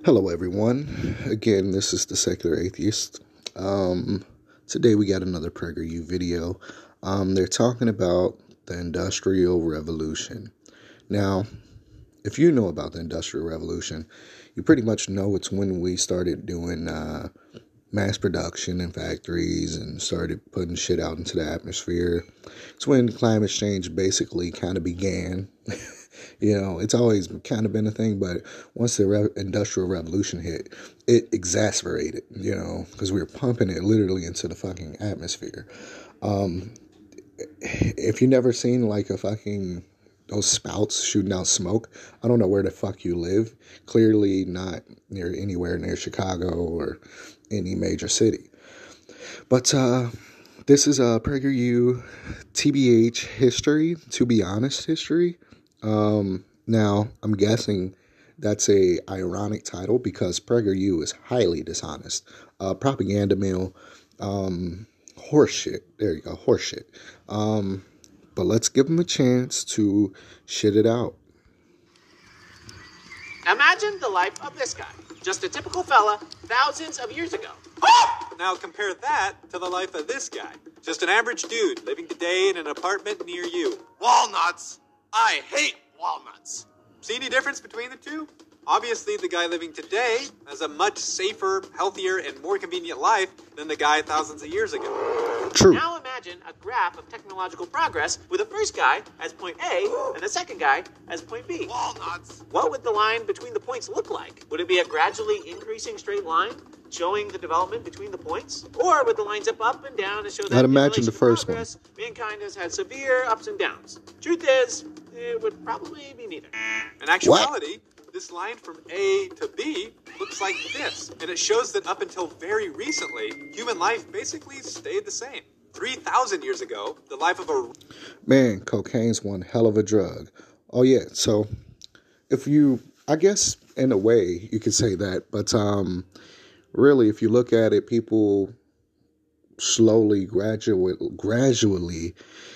Hello, everyone. Again, this is the Secular Atheist. Today we got another PragerU video. They're talking about the Industrial Revolution. Now, if you know about the Industrial Revolution, you pretty much know it's when we started doing mass production in factories and started putting shit out into the atmosphere. It's when climate change basically kind of began. It's always kind of been a thing, but once the Industrial Revolution hit, it exacerbated, because we were pumping it literally into the fucking atmosphere. If you never seen like those spouts shooting out smoke, I don't know where the fuck you live. Clearly not anywhere near Chicago or any major city. But this is a PragerU TBH history, to be honest history. Now, I'm guessing that's a ironic title because PragerU is highly dishonest. Propaganda mill, horseshit. There you go, horseshit. But let's give them a chance to shit it out. Imagine the life of this guy. Just a typical fella thousands of years ago. Now compare that to the life of this guy. Just an average dude living today in an apartment near you. Walnuts! I hate walnuts. See any difference between the two? Obviously, the guy living today has a much safer, healthier, and more convenient life than the guy thousands of years ago. True. Now imagine a graph of technological progress with the first guy as point A and the second guy as point B. Walnuts! What would the line between the points look like? Would it be a gradually increasing straight line showing the development between the points? Or would the line zip up and down and show that I'd in imagine relation the to first progress, mankind has had severe ups and downs? Truth is, it would probably be neither. In actuality, this line from A to B looks like this, and it shows that up until very recently, human life basically stayed the same. 3,000 years ago, the life of a... Man, cocaine's one hell of a drug. Oh, yeah, so I guess in a way you could say that, but really, if you look at it, people slowly, gradually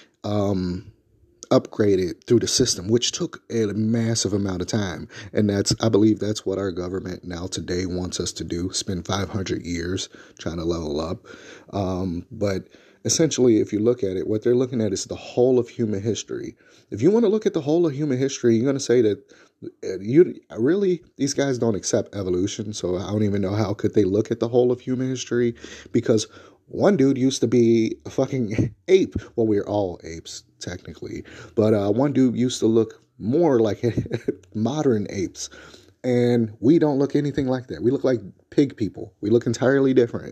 upgraded through the system, which took a massive amount of time. And I believe that's what our government now today wants us to do, spend 500 years trying to level up. But essentially, if you look at it, what they're looking at is the whole of human history. If you want to look at the whole of human history, you're going to say that these guys don't accept evolution. So I don't even know how could they look at the whole of human history, because one dude used to be a fucking ape. Well, we're all apes, technically. But one dude used to look more like modern apes. And we don't look anything like that. We look like pig people. We look entirely different,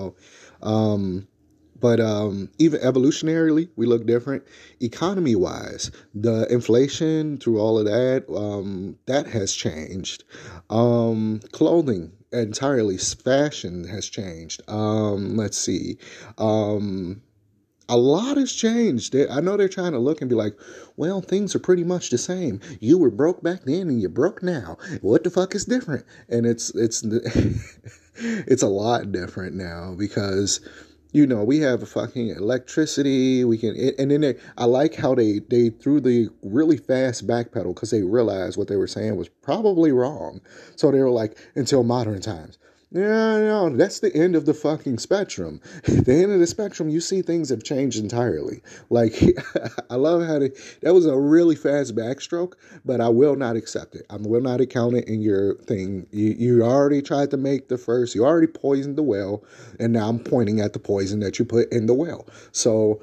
But even evolutionarily, we look different. Economy-wise, the inflation through all of that, that has changed. Clothing entirely, fashion has changed. Let's see. A lot has changed. I know they're trying to look and be like, well, things are pretty much the same. You were broke back then and you're broke now. What the fuck is different? And it's it's a lot different now because... we have a fucking electricity. And then I like how they threw the really fast backpedal because they realized what they were saying was probably wrong. So they were like, until modern times. No, that's the end of the fucking spectrum. The end of the spectrum, you see things have changed entirely. Like, I love how that was a really fast backstroke, but I will not accept it. I will not account it in your thing. You already tried to make you already poisoned the well, and now I'm pointing at the poison that you put in the well. So,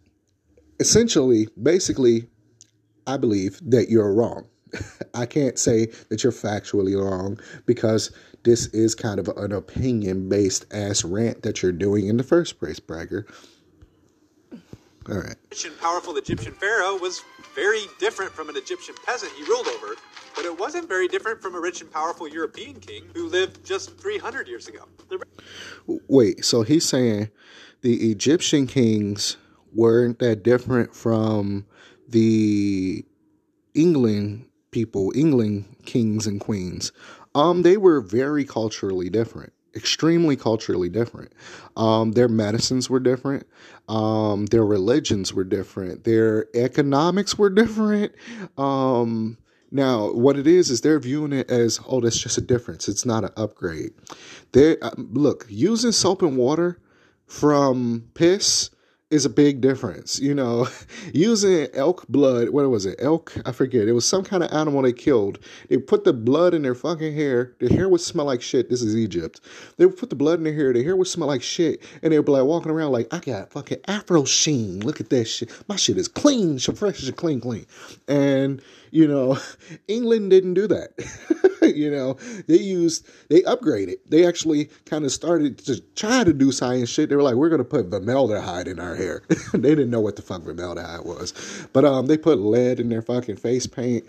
basically, I believe that you're wrong. I can't say that you're factually wrong because this is kind of an opinion-based ass rant that you're doing in the first place, Bragger. All right. Rich and powerful Egyptian pharaoh was very different from an Egyptian peasant he ruled over, but it wasn't very different from a rich and powerful European king who lived just 300 years ago. Wait, so he's saying the Egyptian kings weren't that different from the England kings and queens. They were very culturally different, extremely culturally different. Their medicines were different. Their religions were different. Their economics were different. Now, what it is they're viewing it as, oh, that's just a difference. It's not an upgrade. They look, using soap and water from piss is a big difference. You know, using elk blood, what was it? Elk, I forget. It was some kind of animal they killed. They put the blood in their fucking hair. Their hair would smell like shit. This is Egypt. They would put the blood in their hair would smell like shit. And they would be like walking around like, I got fucking Afro sheen. Look at that shit. My shit is clean. Fresh as clean. And, you know, England didn't do that. You know, they upgraded. They actually kind of started to try to do science shit. They were like, we're going to put formaldehyde in our hair. They didn't know what the fuck formaldehyde was. But they put lead in their fucking face paint.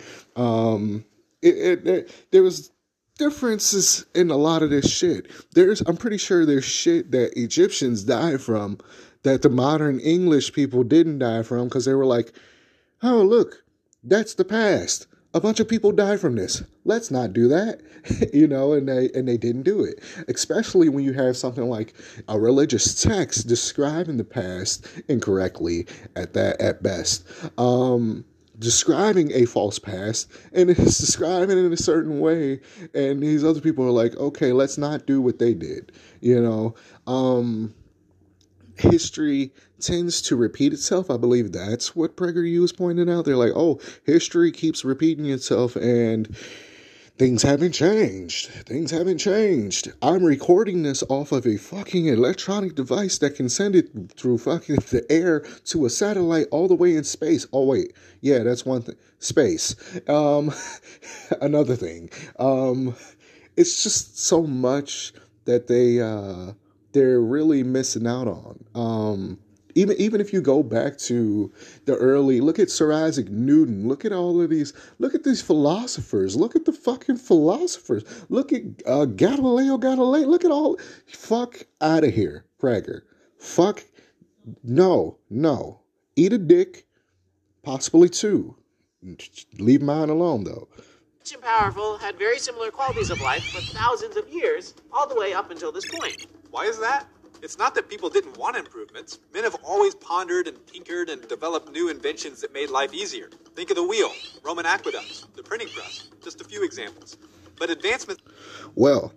There was differences in a lot of this shit. I'm pretty sure there's shit that Egyptians died from that the modern English people didn't die from because they were like, oh, look, that's the past. A bunch of people died from this. Let's not do that, you know, and they didn't do it. Especially when you have something like a religious text describing the past incorrectly at best. Describing a false past, and it's describing it in a certain way, and these other people are like, okay, let's not do what they did, you know. History tends to repeat itself. I believe that's what PragerU is pointing out. They're like, oh, history keeps repeating itself and things haven't changed. Things haven't changed. I'm recording this off of a fucking electronic device that can send it through fucking the air to a satellite all the way in space. Oh, wait. Yeah, that's one thing. Space. Another thing. It's just so much that they're really missing out on. Even if you go back to the early, look at Sir Isaac Newton, look at all of these, look at these philosophers, look at the fucking philosophers, look at Galileo, look at all, fuck out of here, Prager. Fuck, no, eat a dick, possibly two. Leave mine alone, though. Rich and powerful had very similar qualities of life for thousands of years, all the way up until this point. Why is that? It's not that people didn't want improvements. Men have always pondered and tinkered and developed new inventions that made life easier. Think of the wheel, Roman aqueducts, the printing press, just a few examples. But advancements... Well,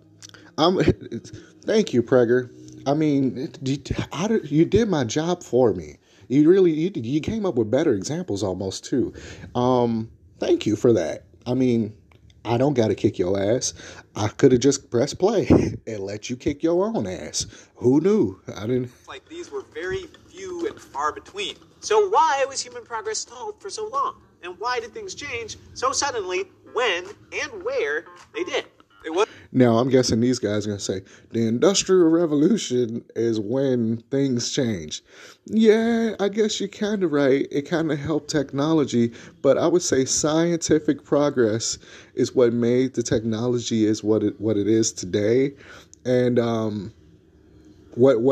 thank you, Prager. I mean, you did my job for me. You came up with better examples almost, too. Thank you for that. I mean, I don't got to kick your ass. I could have just pressed play and let you kick your own ass. Who knew? I didn't. Like these were very few and far between. So why was human progress stalled for so long? And why did things change so suddenly when and where they did? It was. Now, I'm guessing these guys are going to say, the Industrial Revolution is when things changed. Yeah, I guess you're kind of right. It kind of helped technology, but I would say scientific progress is what made the technology is what it is today. And what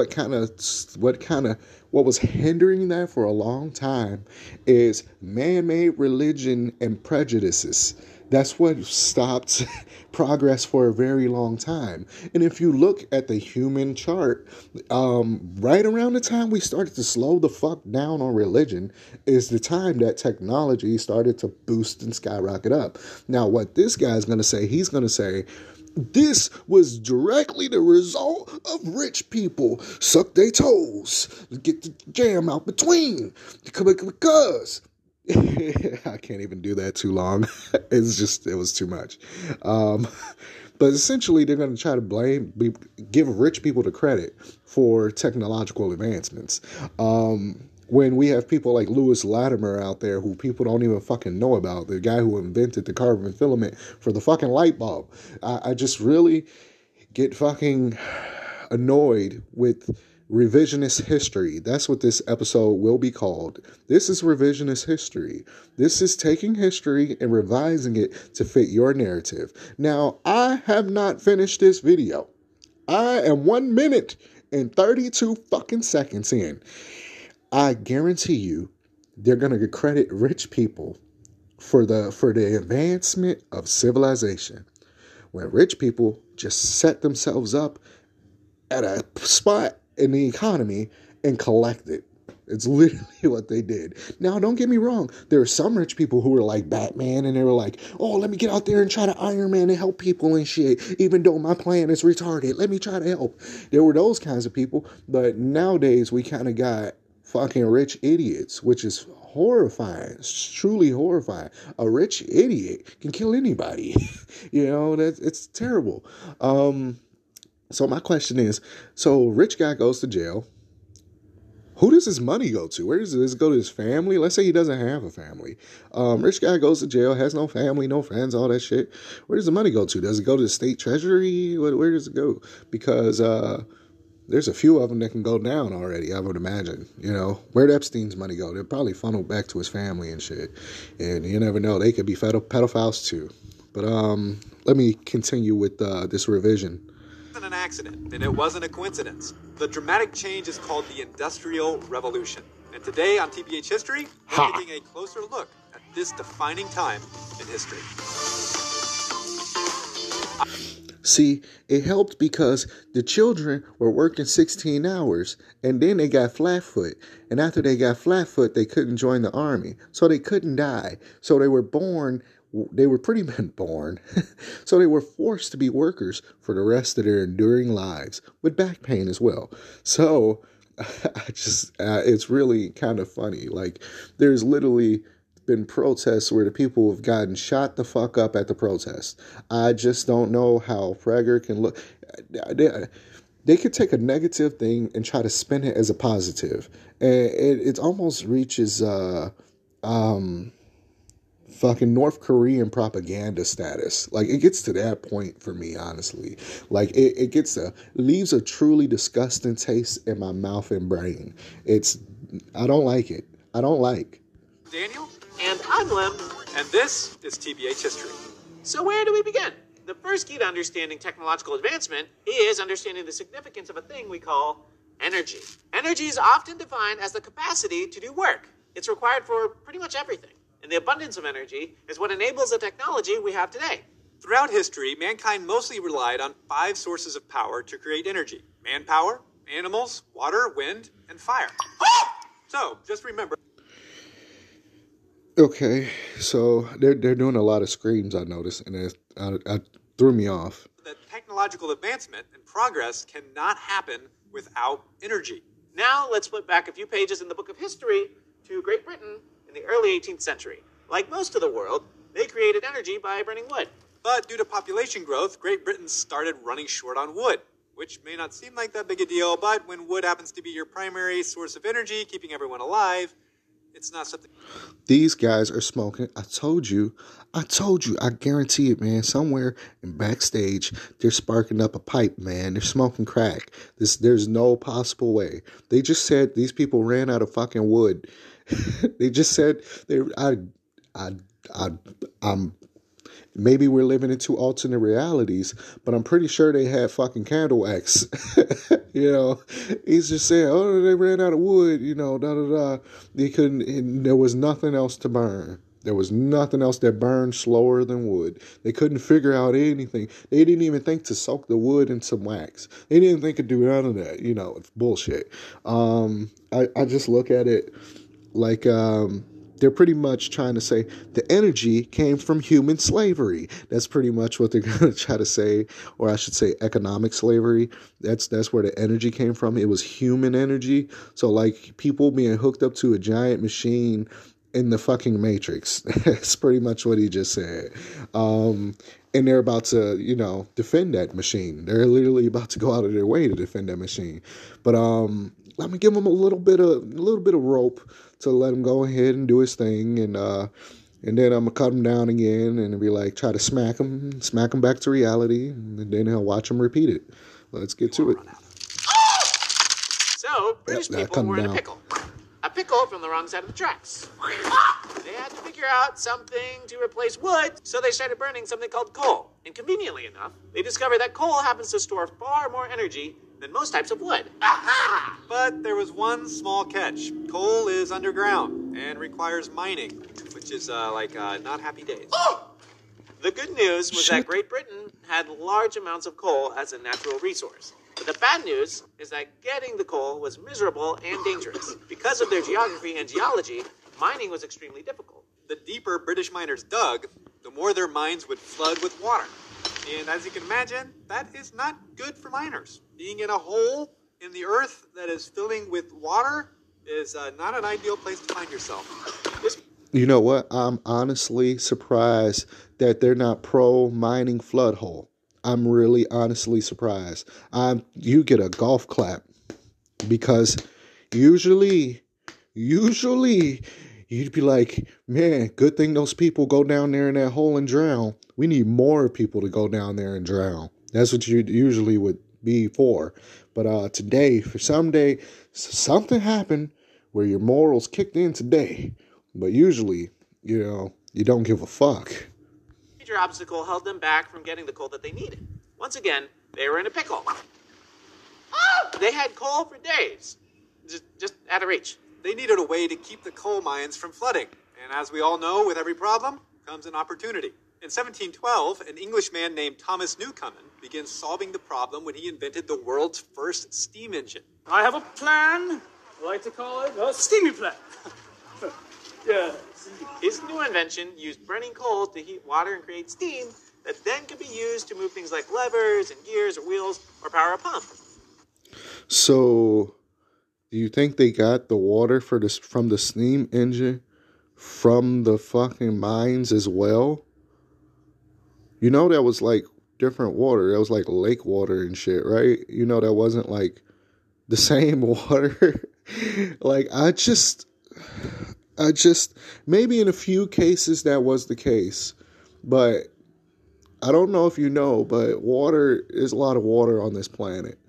was hindering that for a long time is man-made religion and prejudices. That's what stopped progress for a very long time. And if you look at the human chart, right around the time we started to slow the fuck down on religion is the time that technology started to boost and skyrocket up. Now, what this guy's going to say, he's going to say, this was directly the result of rich people suck their toes, get the jam out between, because... I can't even do that too long. It was too much. But essentially, they're going to try to give rich people the credit for technological advancements. When we have people like Lewis Latimer out there who people don't even fucking know about, the guy who invented the carbon filament for the fucking light bulb. I just really get fucking annoyed with revisionist history. That's what this episode will be called. This is revisionist history. This is taking history and revising it to fit your narrative. Now, I have not finished this video. I am 1 minute and 32 fucking seconds in. I guarantee you they're going to credit rich people for the advancement of civilization. When rich people just set themselves up at a spot in the economy and collect it. It's literally what they did. Now, don't get me wrong. There are some rich people who were like Batman, and they were like, oh, let me get out there and try to Iron Man and help people and shit, even though my plan is retarded. Let me try to help. There were those kinds of people. But nowadays, we kind of got fucking rich idiots, which is horrifying. It's truly horrifying. A rich idiot can kill anybody. It's terrible. So my question is, so rich guy goes to jail. Who does his money go to? Where does it go to his family? Let's say he doesn't have a family. Rich guy goes to jail, has no family, no friends, all that shit. Where does the money go to? Does it go to the state treasury? Where does it go? Because there's a few of them that can go down already, I would imagine. Where'd Epstein's money go? They're probably funneled back to his family and shit. And you never know. They could be pedophiles too. But let me continue with this revision. An accident, and it wasn't a coincidence. The dramatic change is called the Industrial Revolution. And today on TBH History, we're taking a closer look at this defining time in history. See, it helped because the children were working 16 hours, and then they got flatfoot. And after they got flatfoot, they couldn't join the army. So they couldn't die. So they were born. They were pretty much born. So they were forced to be workers for the rest of their enduring lives, with back pain as well. So it's really kind of funny. Like, there's literally been protests where the people have gotten shot the fuck up at the protest. I just don't know how Prager can look. They could take a negative thing and try to spin it as a positive. And it almost reaches fucking North Korean propaganda status. Like, it gets to that point for me, honestly. Like, it leaves a truly disgusting taste in my mouth and brain. I don't like it. I don't like. Daniel? And I'm Lem. And this is TBH History. So where do we begin? The first key to understanding technological advancement is understanding the significance of a thing we call energy. Energy is often defined as the capacity to do work. It's required for pretty much everything. And the abundance of energy is what enables the technology we have today. Throughout history, mankind mostly relied on 5 sources of power to create energy: manpower, animals, water, wind, and fire. So, just remember. Okay, so they're doing a lot of screams, I noticed, and it threw me off. That technological advancement and progress cannot happen without energy. Now, let's flip back a few pages in the book of history to Great Britain in the early 18th century. Like most of the world, they created energy by burning wood. But due to population growth, Great Britain started running short on wood, which may not seem like that big a deal, but when wood happens to be your primary source of energy, keeping everyone alive, it's not something. These guys are smoking. I told you. I guarantee it, man. Somewhere in backstage, they're sparking up a pipe, man. They're smoking crack. There's no possible way. They just said these people ran out of fucking wood. They just said maybe we're living in 2 alternate realities, but I'm pretty sure they had fucking candle wax. He's just saying, oh, they ran out of wood, They couldn't, and there was nothing else to burn. There was nothing else that burned slower than wood. They couldn't figure out anything. They didn't even think to soak the wood in some wax. They didn't think to do none of that. It's bullshit. I just look at it like, they're pretty much trying to say the energy came from human slavery. That's pretty much what they're going to try to say, or I should say economic slavery. That's where the energy came from. It was human energy. So like people being hooked up to a giant machine in the fucking Matrix. That's pretty much what he just said. And they're about to, defend that machine. They're literally about to go out of their way to defend that machine. But let me give him a little bit of rope to let him go ahead and do his thing, and then I'm gonna cut him down again and be like, try to smack him back to reality, and then he'll watch him repeat it. Let's get to it. So British people were in a pickle. A pickle from the wrong side of the tracks. They had to figure out something to replace wood, so they started burning something called coal. And conveniently enough, they discovered that coal happens to store far more energy than most types of wood. Aha! But there was one small catch. Coal is underground and requires mining, which is not happy days. The good news was Shit. that Great Britain had large amounts of coal as a natural resource. But the bad news is that getting the coal was miserable and dangerous. Because of their geography and geology, mining was extremely difficult. The deeper British miners dug, the more their mines would flood with water. And as you can imagine, that is not good for miners. Being in a hole in the earth that is filling with water is not an ideal place to find yourself. You know what? I'm honestly surprised that they're not pro mining flood hole. I'm really honestly surprised. You get a golf clap because usually you'd be like, man, good thing those people go down there in that hole and drown. We need more people to go down there and drown. That's what you usually would be for. But today, for some day, something happened where your morals kicked in today. But usually, you don't give a fuck. Major obstacle held them back from getting the coal that they needed. Once again, they were in a pickle. They had coal for days, just out of reach. They needed a way to keep the coal mines from flooding. And as we all know, with every problem comes an opportunity. In 1712, an Englishman named Thomas Newcomen began solving the problem when he invented the world's first steam engine. I have a plan. I like to call it a steamy plan. Yeah. His new invention used burning coal to heat water and create steam that then could be used to move things like levers and gears or wheels or power a pump. So, do you think they got the water from the steam engine from the fucking mines as well? You know that was like different water. That was like lake water and shit, right? You know that wasn't like the same water. Like, I just, maybe in a few cases that was the case. But I don't know if you know, but there's a lot of water on this planet.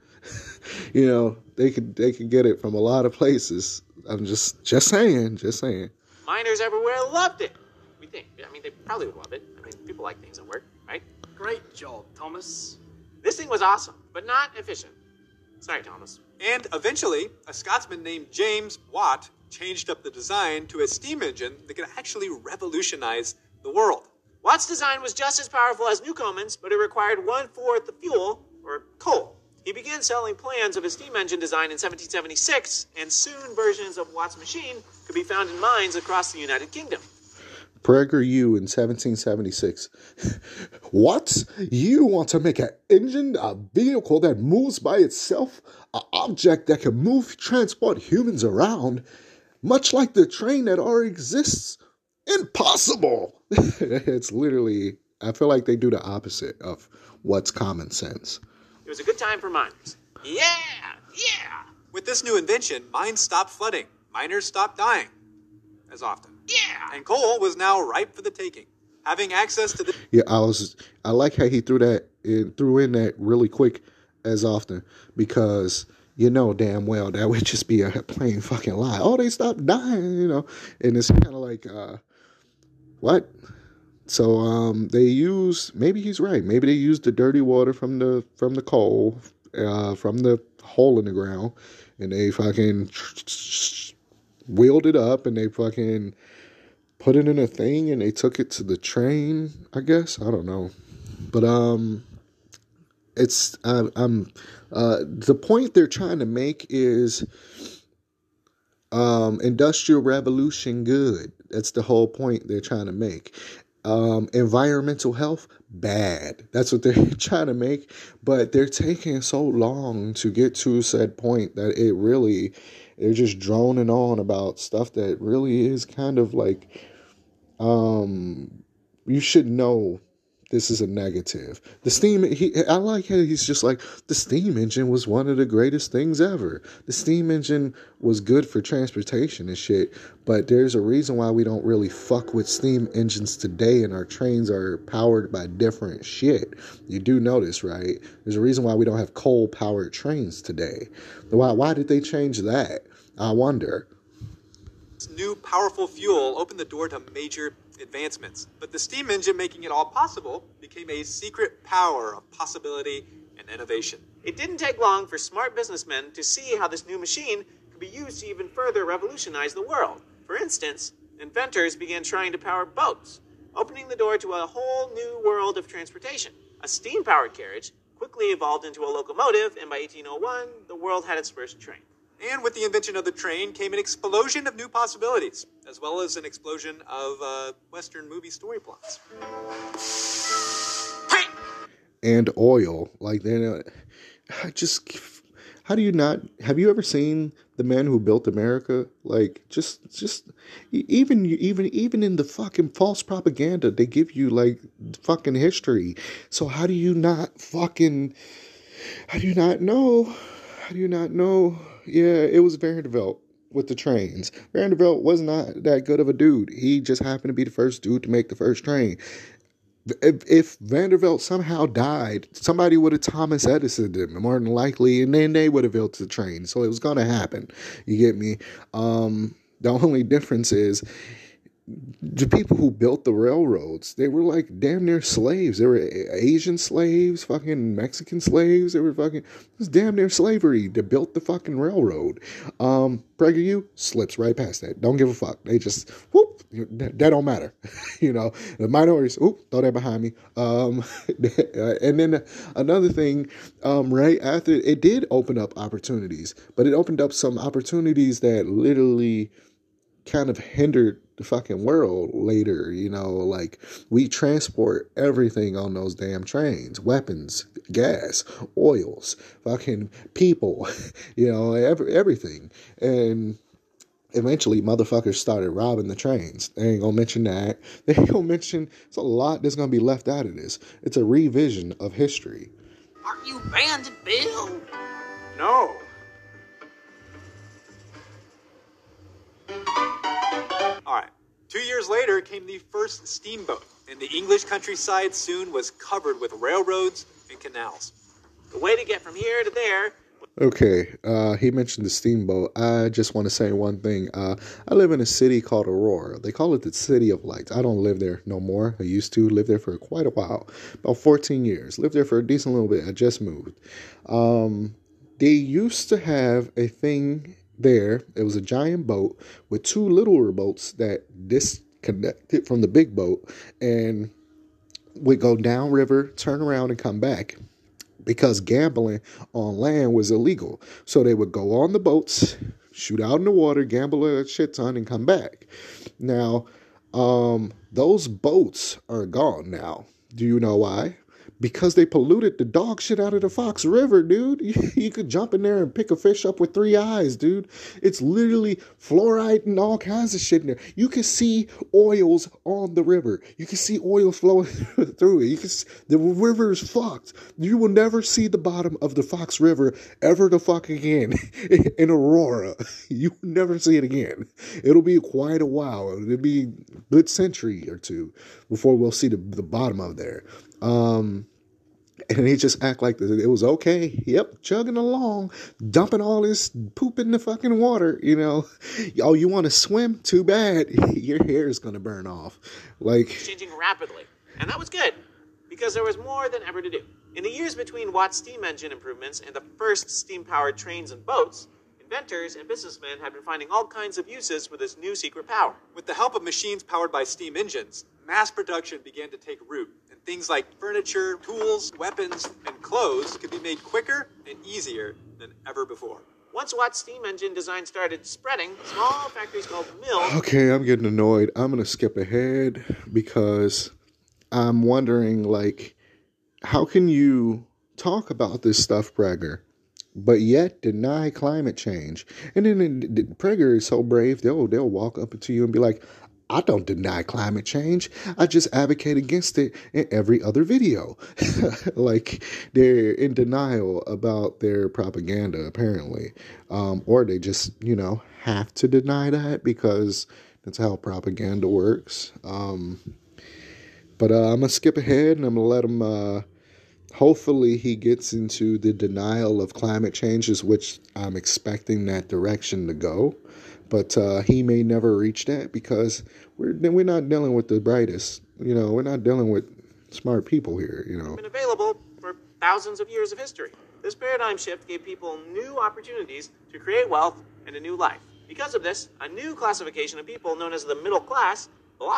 They could get it from a lot of places. I'm just saying. Miners everywhere loved it. We think. I mean, they probably would love it. I mean, people like things that work, right? Great job, Thomas. This thing was awesome, but not efficient. Sorry, Thomas. And eventually, a Scotsman named James Watt changed up the design to a steam engine that could actually revolutionize the world. Watt's design was just as powerful as Newcomen's, but it required 1/4 the fuel, or coal. He began selling plans of his steam engine design in 1776, and soon versions of Watt's machine could be found in mines across the United Kingdom. PragerU in 1776. What? You want to make an engine, a vehicle that moves by itself? An object that can transport humans around? Much like the train that already exists? Impossible! It's literally, I feel like they do the opposite of what's common sense. It was a good time for miners. Yeah! With this new invention, mines stopped flooding. Miners stopped dying as often. Yeah! And coal was now ripe for the taking. Having access to the... Yeah, I like how he threw in that really quick as often, because you know damn well that would just be a plain fucking lie. Oh, they stopped dying, and it's kind of like, what? So they use, maybe he's right. Maybe they used the dirty water from the coal, from the hole in the ground, and they fucking wheeled it up, and they fucking put it in a thing, and they took it to the train, I guess. I don't know. But the point they're trying to make is industrial revolution good. That's the whole point they're trying to make. Environmental health bad. That's what they're trying to make, but they're taking so long to get to said point that they're just droning on about stuff that really is kind of like, you should know this is a negative. The steam, I like how he's just like, the steam engine was one of the greatest things ever. The steam engine was good for transportation and shit, but there's a reason why we don't really fuck with steam engines today, and our trains are powered by different shit. You do notice, right? There's a reason why we don't have coal-powered trains today. Why did they change that? I wonder. This new powerful fuel opened the door to major advancements, but the steam engine making it all possible became a secret power of possibility and innovation. It didn't take long for smart businessmen to see how this new machine could be used to even further revolutionize the world. For instance, inventors began trying to power boats. opening the door to a whole new world of transportation. A steam-powered carriage quickly evolved into a locomotive, and by 1801, the world had its first train. And with the invention of the train came an explosion of new possibilities, as well as an explosion of Western movie story plots. And oil. Like, then, I just, how do you not, have you ever seen The Man Who Built America? Like, even in the fucking false propaganda, they give you, like, fucking history. So how do you not know? Yeah, it was Vanderbilt with the trains. Vanderbilt was not that good of a dude. He just happened to be the first dude to make the first train. If Vanderbilt somehow died, somebody would have Thomas Edison him, more than likely, and then they would have built the train. So it was going to happen. You get me? The only difference is the people who built the railroads, they were like damn near slaves. They were Asian slaves, fucking Mexican slaves. They were fucking, it was damn near slavery. They built the fucking railroad. PragerU slips right past that. Don't give a fuck. They just, whoop, that don't matter. You know, the minorities, oop, throw that behind me. And then another thing, right after, it did open up opportunities, but it opened up some opportunities that literally kind of hindered the fucking world later. You know, like, we transport everything on those damn trains: weapons, gas, oils, fucking people, you know, everything. And eventually motherfuckers started robbing the trains. They ain't gonna mention that. They ain't gonna mention, it's a lot that's gonna be left out of this. It's a revision of history. Aren't you banned, Bill? No. All right. 2 years later came the first steamboat, and the English countryside soon was covered with railroads and canals. The way to get from here to there. Okay, he mentioned the steamboat. I just want to say one thing. I live in a city called Aurora. They call it the City of Lights. I don't live there no more. I used to live there for quite a while, about 14 years. Lived there for a decent little bit. I just moved. They used to have a thing there. It was a giant boat with two littler boats that disconnected from the big boat and would go downriver, turn around, and come back, because gambling on land was illegal. So they would go on the boats, shoot out in the water, gamble a shit ton, and come back. Now, those boats are gone now. Do you know why? Because they polluted the dog shit out of the Fox River, dude. You could jump in there and pick a fish up with 3 eyes, dude. It's literally fluoride and all kinds of shit in there. You can see oils on the river. You can see oil flowing through it. The river is fucked. You will never see the bottom of the Fox River ever the fuck again in Aurora. You will never see it again. It'll be quite a while. It'll be a good century or two before we'll see the bottom of there. And he just act like it was okay. Yep, chugging along, dumping all this poop in the fucking water, you know. Oh, you want to swim? Too bad. Your hair is going to burn off. Like, Changing rapidly. And that was good, because there was more than ever to do. In the years between Watt's steam engine improvements and the first steam-powered trains and boats, inventors and businessmen had been finding all kinds of uses for this new secret power. With the help of machines powered by steam engines, mass production began to take root, and things like furniture, tools, weapons, and clothes could be made quicker and easier than ever before. Once Watt's steam engine design started spreading, small factories called mills... Okay, I'm getting annoyed. I'm going to skip ahead because I'm wondering, like, how can you talk about this stuff, Prager, but yet deny climate change? And then Prager is so brave, they'll walk up to you and be like, I don't deny climate change. I just advocate against it in every other video. Like, they're in denial about their propaganda, apparently. Or they just, you know, have to deny that because that's how propaganda works. But I'm going to skip ahead and I'm going to let him... hopefully he gets into the denial of climate changes, which I'm expecting that direction to go. But he may never reach that because we're not dealing with the brightest. You know, we're not dealing with smart people here, you know. Been available for thousands of years of history. This paradigm shift gave people new opportunities to create wealth and a new life. Because of this, a new classification of people known as the middle class blossomed.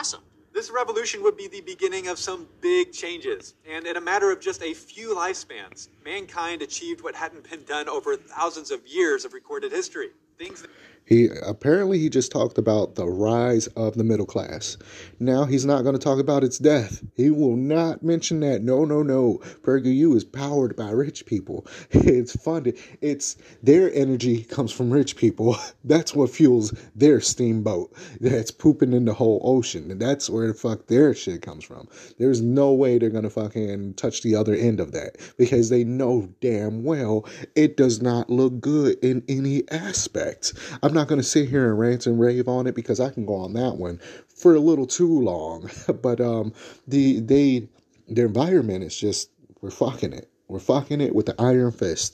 This revolution would be the beginning of some big changes, and in a matter of just a few lifespans, mankind achieved what hadn't been done over thousands of years of recorded history. Things that He just talked about the rise of the middle class. Now he's not going to talk about its death. He will not mention that. No. PragerU is powered by rich people. It's funded. It's their energy comes from rich people. That's what fuels their steamboat that's pooping in the whole ocean. And that's where the fuck their shit comes from. There's no way they're going to fucking touch the other end of that, because they know damn well it does not look good in any aspect. I'm not going to sit here and rant and rave on it, because I can go on that one for a little too long. But their environment is just, we're fucking it. We're fucking it with the iron fist.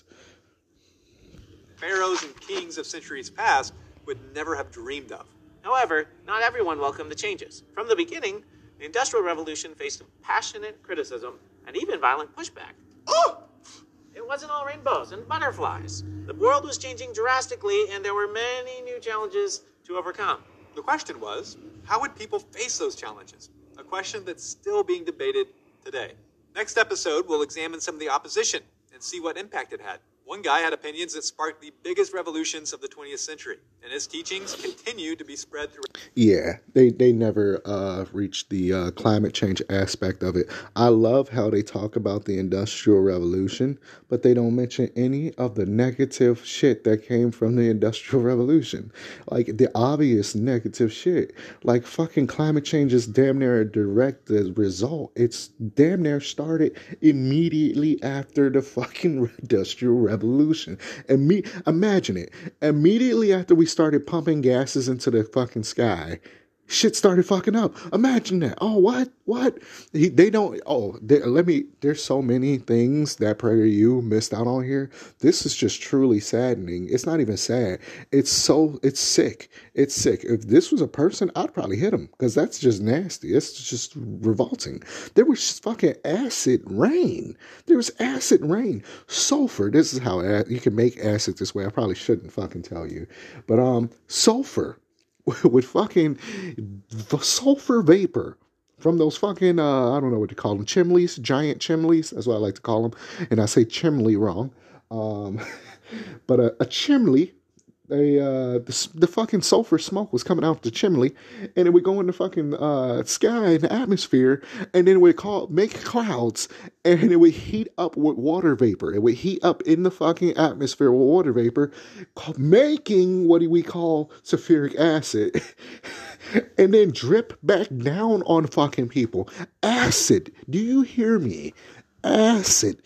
pharaohs and kings of centuries past would never have dreamed of. However, not everyone welcomed the changes. From the beginning, the Industrial Revolution faced passionate criticism and even violent pushback. Oh! It wasn't all rainbows and butterflies. The world was changing drastically, and there were many new challenges to overcome. The question was, how would people face those challenges? A question that's still being debated today. Next episode, we'll examine some of the opposition and see what impact it had. One guy had opinions that sparked the biggest revolutions of the 20th century, and his teachings continue to be spread through. Yeah, they never reached the climate change aspect of it. I love how they talk about the Industrial Revolution, but they don't mention any of the negative shit that came from the Industrial Revolution. Like the obvious negative shit. Like fucking climate change is damn near a direct result. It's damn near started immediately after the fucking Industrial Revolution. Imagine it. Immediately after we started pumping gases into the fucking sky, shit started fucking up. Imagine that. Oh, what? There's so many things that PragerU missed out on here. This is just truly saddening. It's not even sad. It's sick. It's sick. If this was a person, I'd probably hit him, because that's just nasty. It's just revolting. There was fucking acid rain. There was acid rain. Sulfur. This is how you can make acid this way. I probably shouldn't fucking tell you. But sulfur. With fucking sulfur vapor from those fucking, I don't know what to call them, chimneys, giant chimneys. That's what I like to call them. And I say chimney wrong. But a chimney, the fucking sulfur smoke was coming out the chimney, and it would go in the fucking sky and the atmosphere, and then it would make clouds, and it would heat up with water vapor. It would heat up in the fucking atmosphere with water vapor, making what we call sulfuric acid, and then drip back down on fucking people. Acid. Do you hear me? Acid.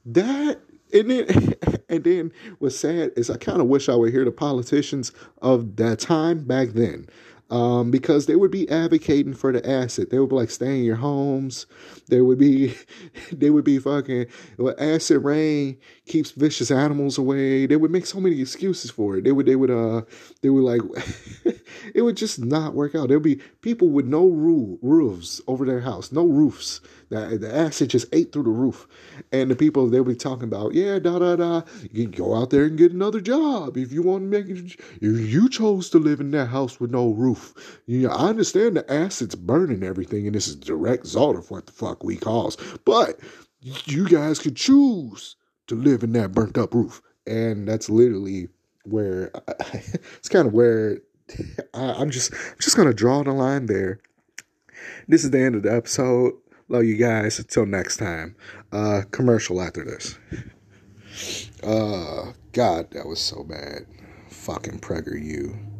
And then what's sad is I kind of wish I would hear the politicians of that time back then. Because they would be advocating for the acid. They would be like, stay in your homes. They would be fucking, acid rain keeps vicious animals away. They would make so many excuses for it. They would like, it would just not work out. There would be people with no roofs over their house, no roofs. The acid just ate through the roof. And the people, they would be talking about, you can go out there and get another job if you want to make it. You chose to live in that house with no roof. I understand the acid's burning everything, and this is a direct result of what the fuck we cause. But you guys could choose to live in that burnt up roof. And that's literally where, it's kind of where I'm just going to draw the line there. This is the end of the episode. Love you guys. Until next time. Commercial after this. God, that was so bad. Fucking PragerU.